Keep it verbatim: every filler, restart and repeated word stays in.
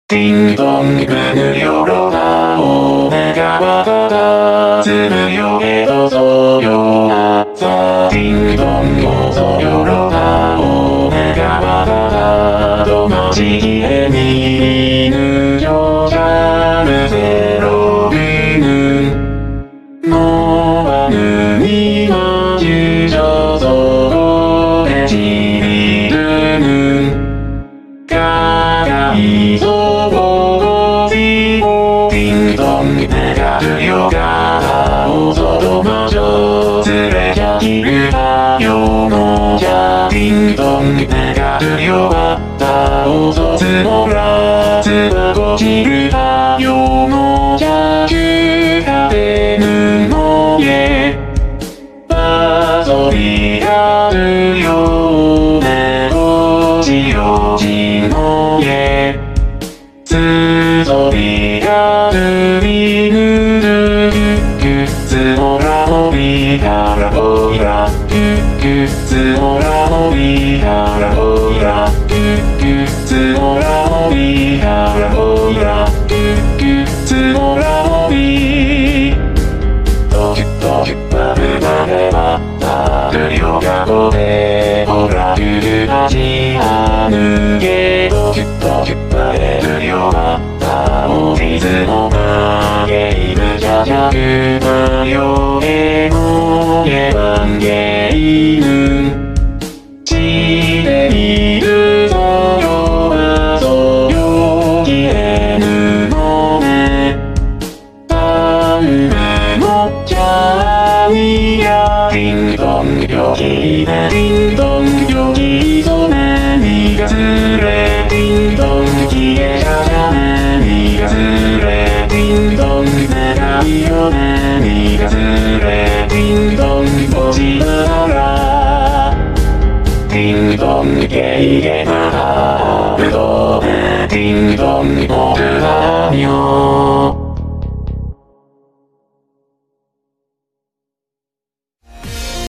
딩동 문을 열어라 오늘가 와다가 스물여개도 소용없어 딩동 어서 열어라 오늘가 와다가 도마지기에 미리 늦어 잠을 새로우는 너와는 이마주셔서 고래질이 드는 가까이서 내가 들려가 웃어도 마저 쓰레기를 하여 놓자 딩동 내가 들려왔다 웃어 쓰노라 쓰고지를 하여 놓자 그가 되는 너의 바소리가 들려오네 지어진 너의 스소리가 들리는 그 스노라 너비가라 보이라 그 스노라 너비가라 보이라 그 스노라 너비가라 보이라 그 스노라 너비 떡떡떡밥을 말해봤다 들려가고 해보라 그하지 않은 게 떡떡떡밥에 들려왔다 오디스노가 게임을 찾아 그 마요의 너의 관계인은 시대를 서려와서 여기에는 너네 다음에 먹자니야 딩동 여기네 딩동 여기서네 니가 쓰래 딩동 기에 가자네 니가 쓰래 딩동 내가 이겨내 니가 쓰래 딩동 보지 마라 딩동 게이게 나가 딩동 모두 하며